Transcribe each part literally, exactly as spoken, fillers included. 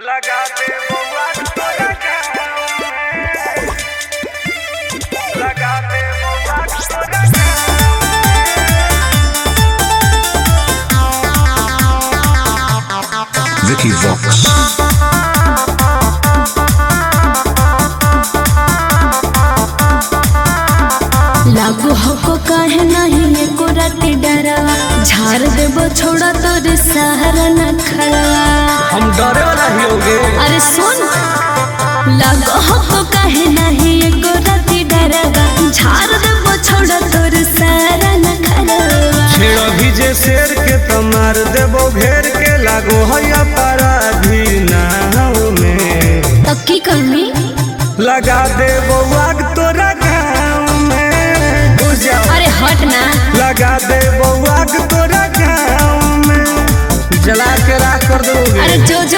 लगा दे बउआ तोरा गाँव में, लगा दे बउआ तोरा गाँव में। Vicky Vox. लागू हको काहे नहीं एको राती डरवा झाड़ देबो छोड़ा तोर सहारा न खड़वा। हम डरे वाला ही होगे। अरे सुन लागू हको काहे नहीं एको राती डरवा झाड़ देबो छोड़ा तोर सहारा न खड़वा। छेड़ा भी जे शेर के तो मार देबो घेर के, लागो है अपराधी नाव में। तो की करनी लगा दे बउआ तोरा गाँव में। अरे हट ना। लगा दे बउआ तोरा गाँव में, जला के राख कर दोगे। अरे जो जो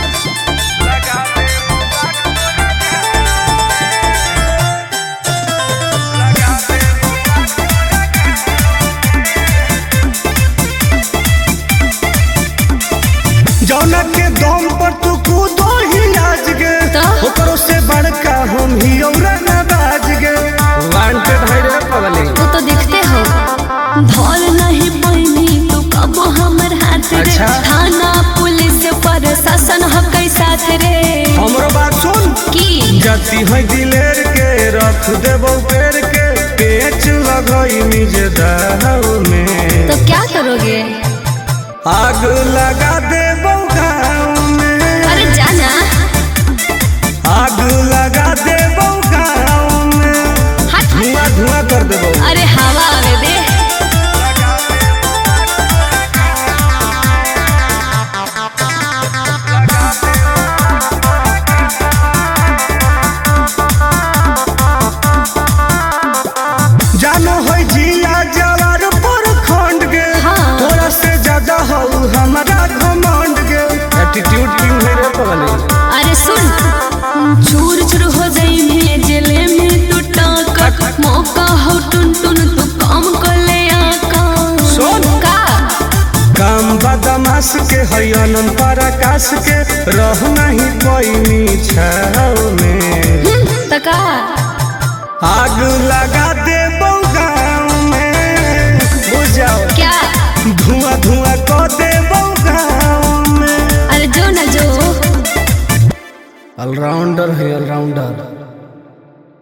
जौना के दम पर तू कूदो ही आज गे, तो? ओकरो से बड़का हम ही औरा ना बाज गे। वांटेड है रे पगली। वो तो देखते हो धौल नहीं पैनी तू कबो हमर हाथ रे। अच्छा। थाना पुलिस प्रशासन हकै साथ रे। हमरो बात सुन की जाती है दिलेर के, रख देबो पेड़ के, पेच लगई निजे दाव में। तो क्या करोगे? आग लगा देबो गाँव में। अरे जाना आग लगा देबो गाँव में, हट धुआं धुआं कर देबो। अरे हवा आवे दे। जानो है जिला जवार पर खंड गे, हाँ। तोरा से ज्यादा हो हमारा घमंड गे। एटीट्यूड क्यों है रे पगली? अरे सुन चूर चूर हो जाई में जेले में तू टाका। मौका हो टुन टुन तू काम कर ले आका। सुन। का काम बदमाश के है अनंत पराकाश के, रह नहीं पैनी छाव में। तका आग लगा